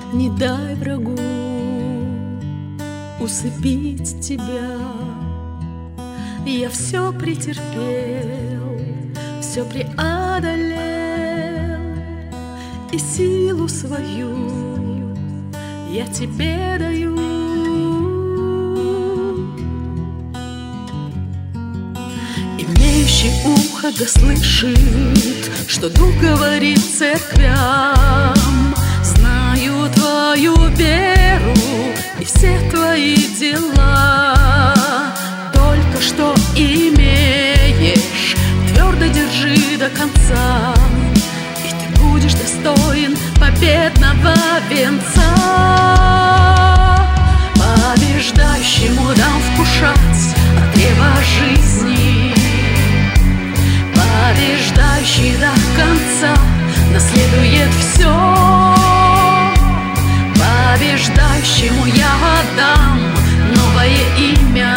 Не дай врагу усыпить тебя. Я все претерпел, все преодолел, и силу свою я тебе даю. Имеющий ухо да слышит, что Дух говорит церквям. Знаю твою веру и все твои дела. Только что имеешь, твердо держи до конца, и ты будешь достоин победного венца. Побеждающему дам вкушать от древа жизни. Побеждающий до конца наследует все. Побеждающему я отдам новое имя,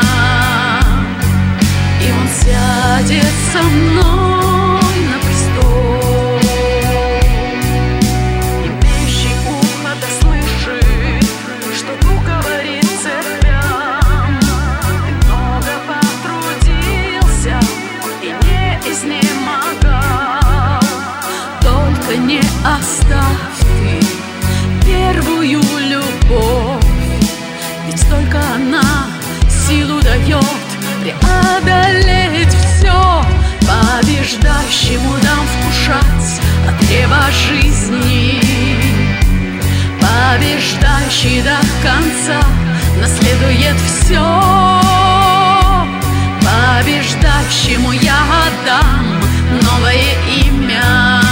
и он сядет со мной на престол. Имеющий ухо да слышит, что Дух говорит церквям. Ты много потрудился и не изнемогал, только не оставь ты первую любовь, ведь только она силу дает преодолеть все. Побеждающему дам вкушать от древа жизни. Побеждающий до конца наследует все. Побеждающему я отдам новое имя,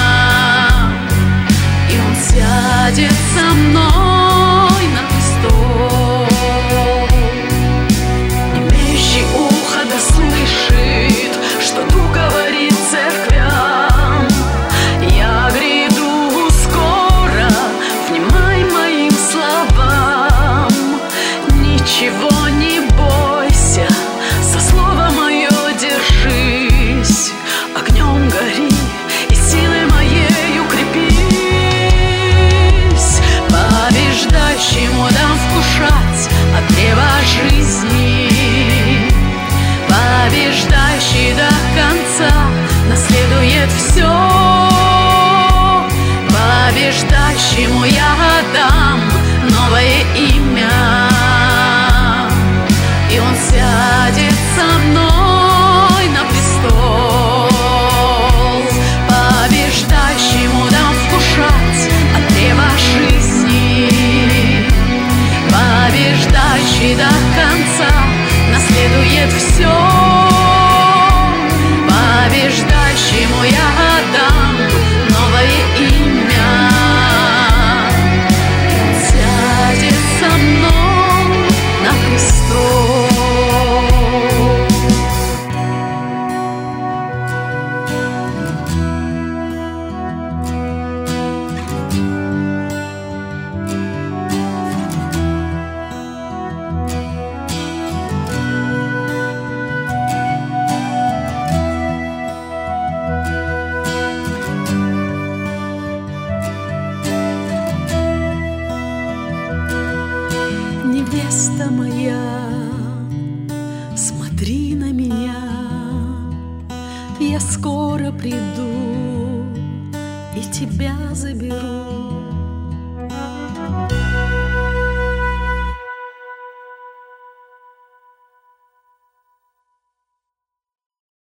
и он сядет со мной на престол. Имеющий ухо да слышит, что Дух говорит церквям. Я гряду скоро, внимай моим словам. Ничего не бойся, за слово мое держись. Огнем гори и силой моей укрепись. Побеждающему дам вкушать от древа жизни. Побеждающий до конца наследует все. Побеждающему я отдам новое имя, и он сядет со мной на престол. Побеждающему дам вкушать от древа жизни. Побеждающий до конца наследует все. Побеждающему я отдам новое имя, и он сядет со мной на престол. Невеста моя, смотри на меня, я скоро приду и тебя заберу.